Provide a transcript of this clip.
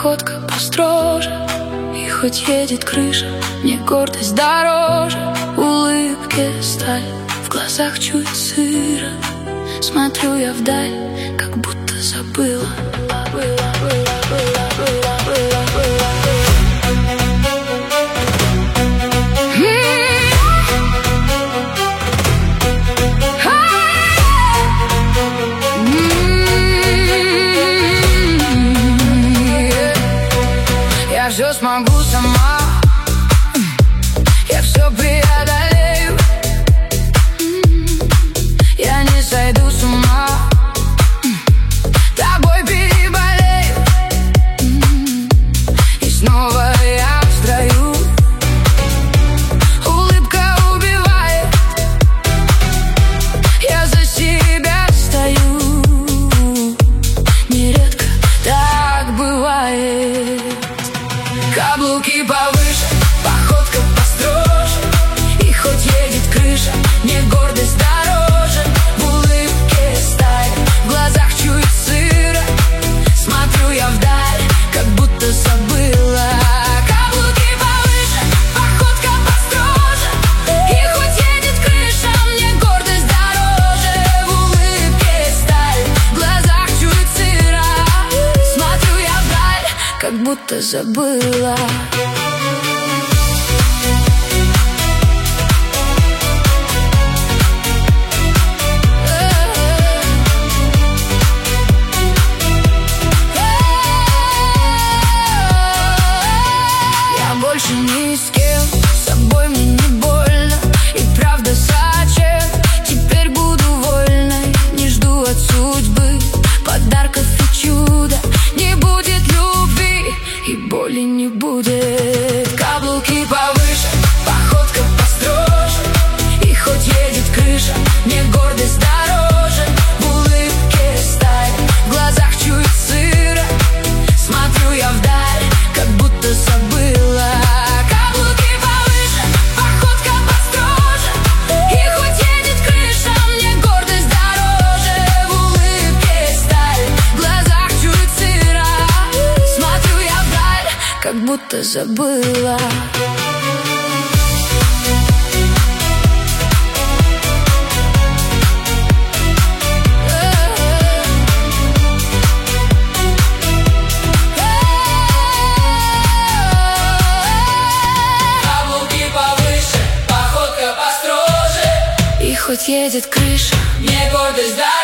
походка построже. И хоть едет крыша, мне гордость дороже. Улыбки сталь, в глазах чует сыро. Смотрю я вдаль, как будто забыла. Я все смогу сама, я все преодолею. Я не сойду с ума, тобой переболею. И снова я в строю, улыбка убивает. Я за себя стою, нередко так бывает. Каблуки повыше, походка построже. И хоть едет крыша, мне гордость дороже. В улыбке сталь, в глазах чует сыро. Смотрю я вдаль, как будто забыла. Каблуки повыше, походка построже. И хоть едет крыша, мне гордость дороже. В улыбке сталь, в глазах чует сыро. Смотрю я вдаль, как будто забыла. Я больше ни с кем, с собой мне не больно. И правда зачем? Теперь буду вольной. Не жду от судьбы подарков и чуда. Не будет любви и боли не будет. Каблуки повыше, походка построже. И хоть едет крыша, мне гордость дороже. В улыбке сталь, в глазах чует сыро. Смотрю я вдаль, как будто забыла. Каблуки повыше, походка построже. И хоть едет крыша, мне гордость дороже. В улыбке сталь, в глазах чует сыро. Смотрю я вдаль, как будто забыла. Каблуки повыше, походка построже. И хоть едет крыша, мне гордость дороже.